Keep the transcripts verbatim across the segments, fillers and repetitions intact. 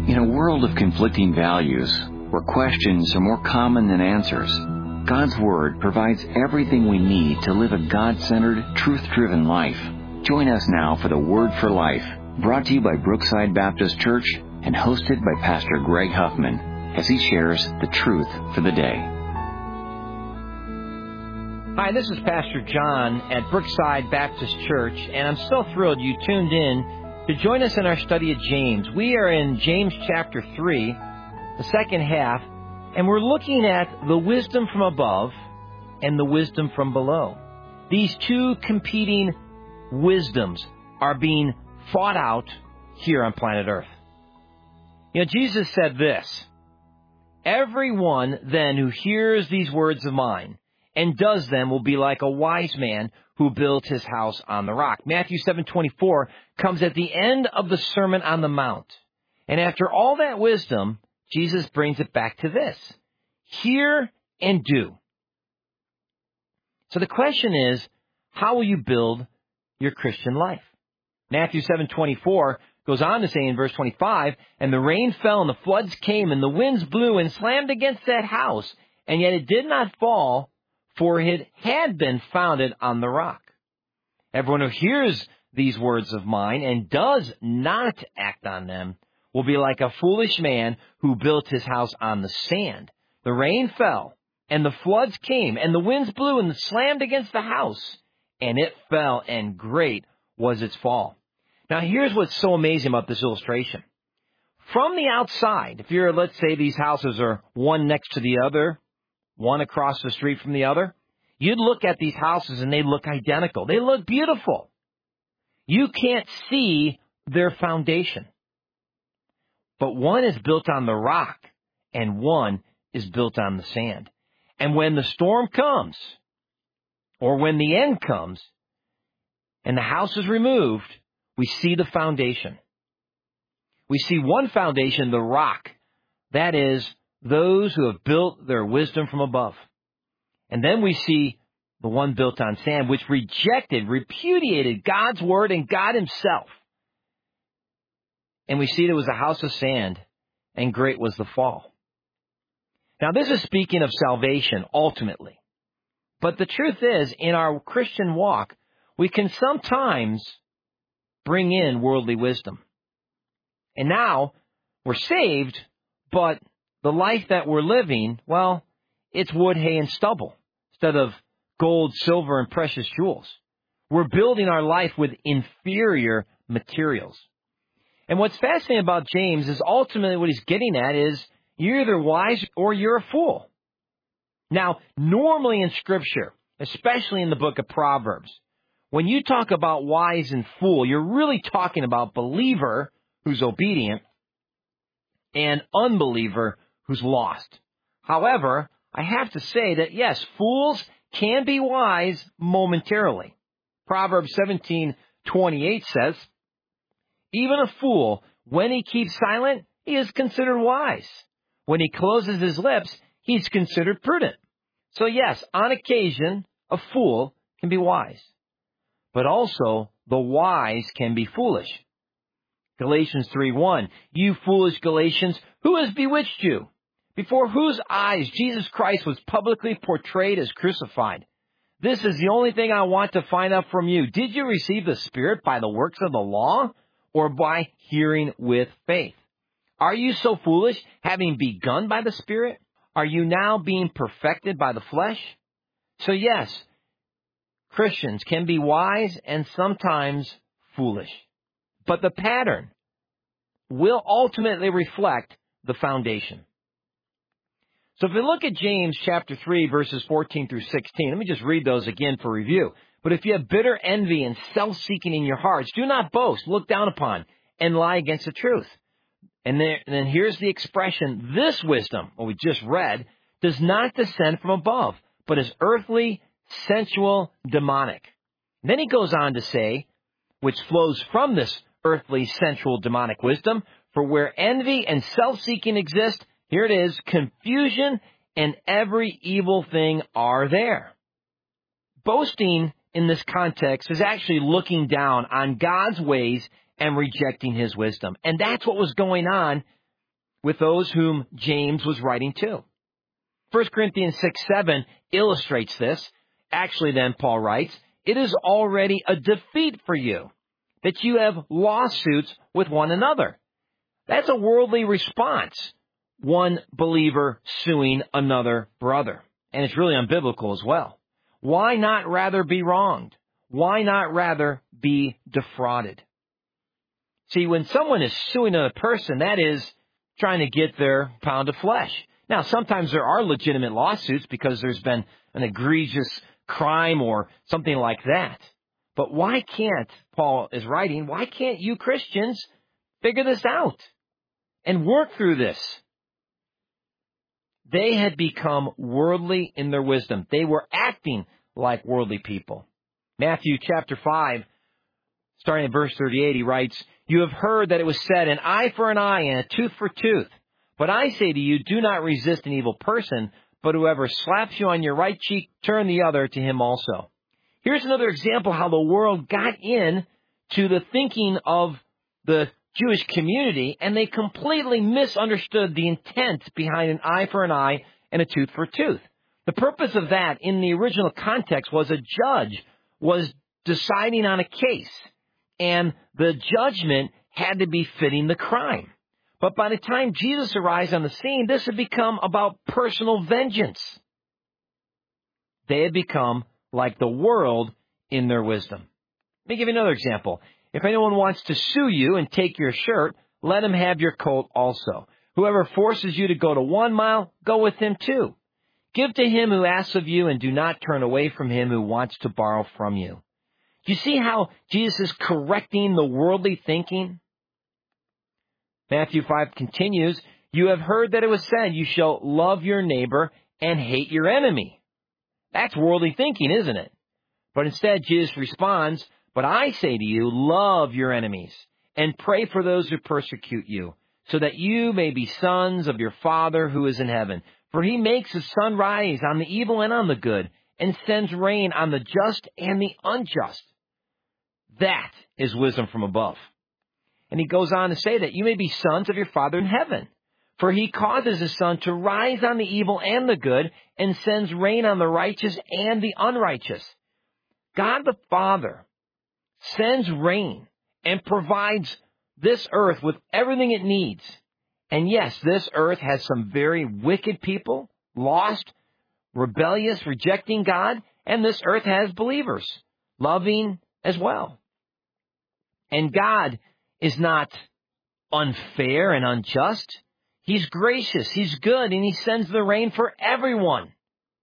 In a world of conflicting values, where questions are more common than answers, God's Word provides everything we need to live a God-centered, truth-driven life. Join us now for the Word for Life, brought to you by Brookside Baptist Church and hosted by Pastor Greg Huffman, as he shares the truth for the day. Hi, this is Pastor John at Brookside Baptist Church, and I'm so thrilled you tuned in to join us in our study of James. We are in James chapter three, the second half, and we're looking at the wisdom from above and the wisdom from below. These two competing wisdoms are being fought out here on planet Earth. You know, Jesus said this, "Everyone then who hears these words of mine and does them will be like a wise man who built his house on the rock." Matthew seven twenty-four comes at the end of the Sermon on the Mount. And after all that wisdom, Jesus brings it back to this: hear and do. So the question is, how will you build your Christian life? Matthew seven twenty-four goes on to say in verse twenty-five, "And the rain fell and the floods came and the winds blew and slammed against that house, and yet it did not fall, for it had been founded on the rock. Everyone who hears these words of mine and does not act on them will be like a foolish man who built his house on the sand. The rain fell, and the floods came, and the winds blew and slammed against the house, and it fell, and great was its fall." Now, here's what's so amazing about this illustration. From the outside, if you're, let's say these houses are one next to the other, one across the street from the other, you'd look at these houses and they look identical. They look beautiful. You can't see their foundation. But one is built on the rock and one is built on the sand. And when the storm comes, or when the end comes, and the house is removed, we see the foundation. We see one foundation, the rock. That is, those who have built their wisdom from above. And then we see the one built on sand, which rejected, repudiated God's word and God himself. And we see there was a house of sand, and great was the fall. Now, this is speaking of salvation, ultimately. But the truth is, in our Christian walk, we can sometimes bring in worldly wisdom. And now, we're saved, but the life that we're living, well, it's wood, hay, and stubble instead of gold, silver, and precious jewels. We're building our life with inferior materials. And what's fascinating about James is ultimately what he's getting at is you're either wise or you're a fool. Now, normally in Scripture, especially in the book of Proverbs, when you talk about wise and fool, you're really talking about believer who's obedient and unbeliever who's lost. However, I have to say that, yes, fools can be wise momentarily. Proverbs seventeen twenty-eight says, "Even a fool, when he keeps silent, he is considered wise. When he closes his lips, he's considered prudent." So yes, on occasion, a fool can be wise. But also, the wise can be foolish. Galatians three one, "You foolish Galatians, who has bewitched you? Before whose eyes Jesus Christ was publicly portrayed as crucified. This is the only thing I want to find out from you. Did you receive the Spirit by the works of the law or by hearing with faith? Are you so foolish, having begun by the Spirit? Are you now being perfected by the flesh?" So yes, Christians can be wise and sometimes foolish. But the pattern will ultimately reflect the foundation. So if we look at James chapter three, verses fourteen through sixteen, let me just read those again for review. "But if you have bitter envy and self-seeking in your hearts, do not boast, look down upon, and lie against the truth." And then, and then here's the expression, "This wisdom," what we just read, "does not descend from above, but is earthly, sensual, demonic." And then he goes on to say, which flows from this earthly, sensual, demonic wisdom, "For where envy and self-seeking exist, here it is, confusion and every evil thing are there." Boasting in this context is actually looking down on God's ways and rejecting his wisdom. And that's what was going on with those whom James was writing to. First Corinthians six seven illustrates this. Actually, then, Paul writes, it is already a defeat for you that you have lawsuits with one another. That's a worldly response, one believer suing another brother. And it's really unbiblical as well. Why not rather be wronged? Why not rather be defrauded? See, when someone is suing another person, that is trying to get their pound of flesh. Now, sometimes there are legitimate lawsuits because there's been an egregious crime or something like that. But why can't, Paul is writing, why can't you Christians figure this out and work through this? They had become worldly in their wisdom. They were acting like worldly people. Matthew chapter five, starting at verse thirty-eight, he writes, you have heard that it was said, an eye for an eye and a tooth for tooth. But I say to you, do not resist an evil person, but whoever slaps you on your right cheek, turn the other to him also. Here's another example how the world got in to the thinking of the Jewish community, and they completely misunderstood the intent behind an eye for an eye and a tooth for a tooth. The purpose of that in the original context was a judge was deciding on a case, and the judgment had to be fitting the crime. But by the time Jesus arrives on the scene, this had become about personal vengeance. They had become like the world in their wisdom. Let me give you another example. If anyone wants to sue you and take your shirt, let him have your coat also. Whoever forces you to go to one mile, go with him too. Give to him who asks of you, and do not turn away from him who wants to borrow from you. Do you see how Jesus is correcting the worldly thinking? Matthew five continues, you have heard that it was said, you shall love your neighbor and hate your enemy. That's worldly thinking, isn't it? But instead, Jesus responds, but I say to you, love your enemies and pray for those who persecute you, so that you may be sons of your Father who is in heaven. For he makes the sun rise on the evil and on the good, and sends rain on the just and the unjust. That is wisdom from above. And he goes on to say that you may be sons of your Father in heaven. For he causes his sun to rise on the evil and the good, and sends rain on the righteous and the unrighteous. God the Father sends rain and provides this earth with everything it needs. And yes, this earth has some very wicked people, lost, rebellious, rejecting God, and this earth has believers, loving as well. And God is not unfair and unjust. He's gracious, He's good, and He sends the rain for everyone.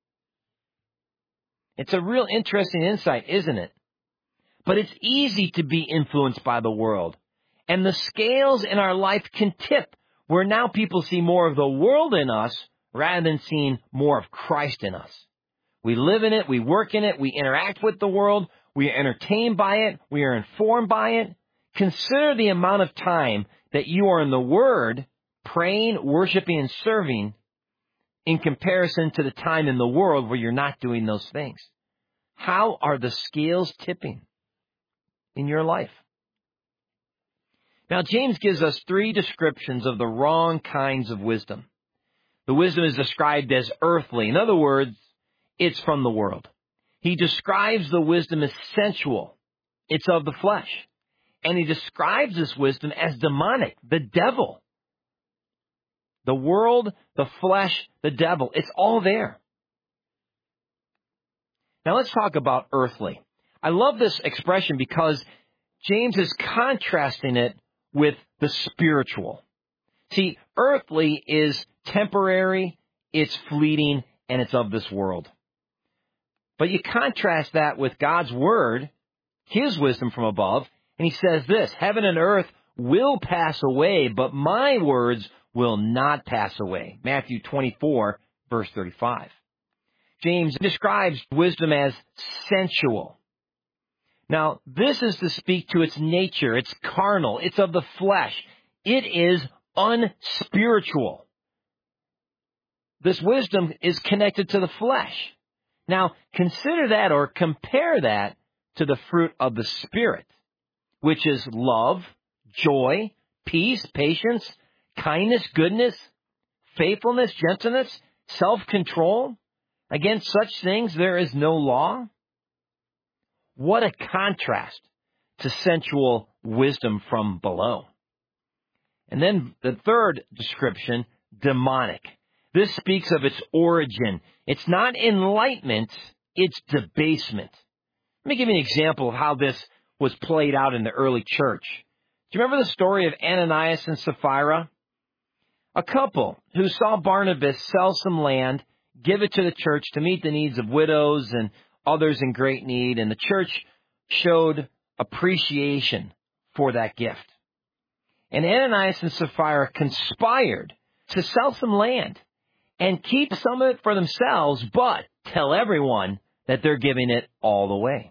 It's a real interesting insight, isn't it? But it's easy to be influenced by the world. And the scales in our life can tip, where now people see more of the world in us rather than seeing more of Christ in us. We live in it, we work in it, we interact with the world, we are entertained by it, we are informed by it. Consider the amount of time that you are in the Word, praying, worshiping, and serving, in comparison to the time in the world where you're not doing those things. How are the scales tipping in your life? Now, James gives us three descriptions of the wrong kinds of wisdom. The wisdom is described as earthly. In other words, it's from the world. He describes the wisdom as sensual. It's of the flesh. And he describes this wisdom as demonic, the devil. The world, the flesh, the devil, it's all there. Now let's talk about earthly. I love this expression because James is contrasting it with the spiritual. See, earthly is temporary, it's fleeting, and it's of this world. But you contrast that with God's Word, His wisdom from above, and He says this, heaven and earth will pass away, but my words will not pass away. Matthew twenty-four, verse thirty-five. James describes wisdom as sensual. Now, this is to speak to its nature. It's carnal. It's of the flesh. It is unspiritual. This wisdom is connected to the flesh. Now, consider that or compare that to the fruit of the Spirit, which is love, joy, peace, patience, kindness, goodness, faithfulness, gentleness, self-control. Against such things there is no law. What a contrast to sensual wisdom from below. And then the third description, demonic. This speaks of its origin. It's not enlightenment, it's debasement. Let me give you an example of how this was played out in the early church. Do you remember the story of Ananias and Sapphira? A couple who saw Barnabas sell some land, give it to the church to meet the needs of widows and others in great need, and the church showed appreciation for that gift. And Ananias and Sapphira conspired to sell some land and keep some of it for themselves, but tell everyone that they're giving it all away.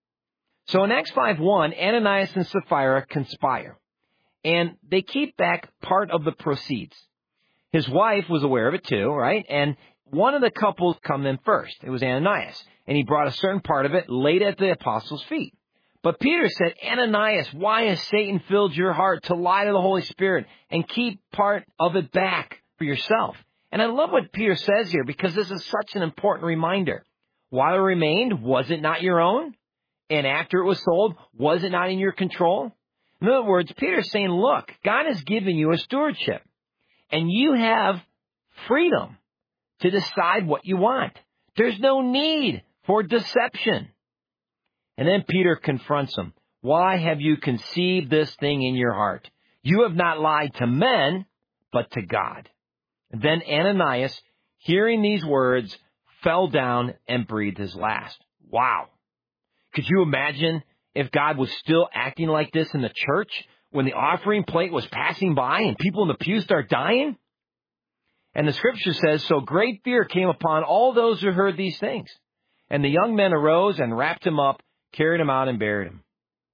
So in Acts five one, Ananias and Sapphira conspire, and they keep back part of the proceeds. His wife was aware of it too, right? And one of the couples come in first. It was Ananias, and he brought a certain part of it, laid at the apostles' feet. But Peter said, Ananias, why has Satan filled your heart to lie to the Holy Spirit and keep part of it back for yourself? And I love what Peter says here, because this is such an important reminder. While it remained, was it not your own? And after it was sold, was it not in your control? In other words, Peter's saying, look, God has given you a stewardship, and you have freedom to decide what you want. There's no need for deception. And then Peter confronts him. Why have you conceived this thing in your heart? You have not lied to men, but to God. And then Ananias, hearing these words, fell down and breathed his last. Wow. Could you imagine if God was still acting like this in the church when the offering plate was passing by and people in the pew start dying? And the scripture says, so great fear came upon all those who heard these things. And the young men arose and wrapped him up, carried him out, and buried him.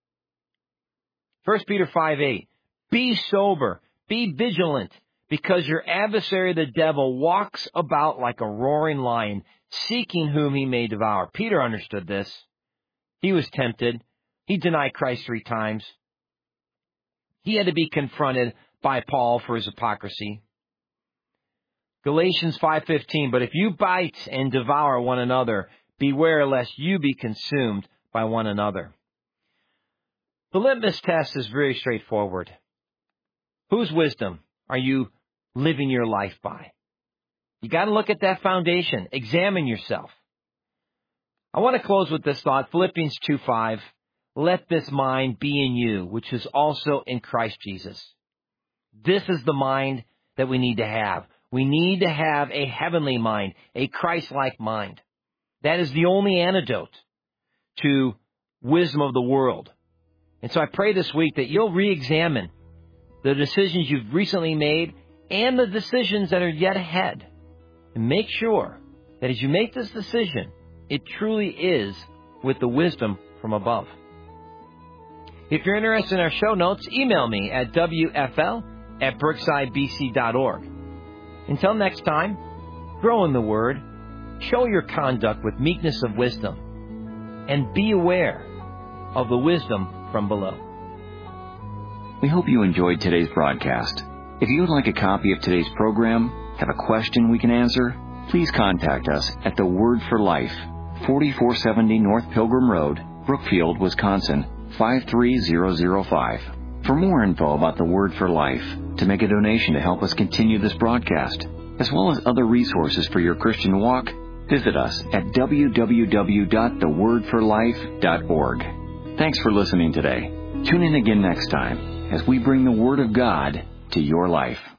First Peter five eight, be sober, be vigilant, because your adversary the devil walks about like a roaring lion, seeking whom he may devour. Peter understood this. He was tempted. He denied Christ three times. He had to be confronted by Paul for his hypocrisy. Galatians five fifteen, but if you bite and devour one another, beware lest you be consumed by one another. The litmus test is very straightforward. Whose wisdom are you living your life by? You got to look at that foundation. Examine yourself. I want to close with this thought. Philippians two five. Let this mind be in you, which is also in Christ Jesus. This is the mind that we need to have. We need to have a heavenly mind, a Christ-like mind. That is the only antidote to wisdom of the world. And so I pray this week that you'll re-examine the decisions you've recently made and the decisions that are yet ahead. And make sure that as you make this decision, it truly is with the wisdom from above. If you're interested in our show notes, email me at w f l at brookside b c dot org. Until next time, grow in the Word, show your conduct with meekness of wisdom, and be aware of the wisdom from below. We hope you enjoyed today's broadcast. If you would like a copy of today's program, have a question we can answer, please contact us at The Word for Life, forty-four seventy North Pilgrim Road, Brookfield, Wisconsin, five three zero zero five. For more info about The Word for Life, to make a donation to help us continue this broadcast, as well as other resources for your Christian walk, visit us at w w w dot the word for life dot org. Thanks for listening today. Tune in again next time as we bring the Word of God to your life.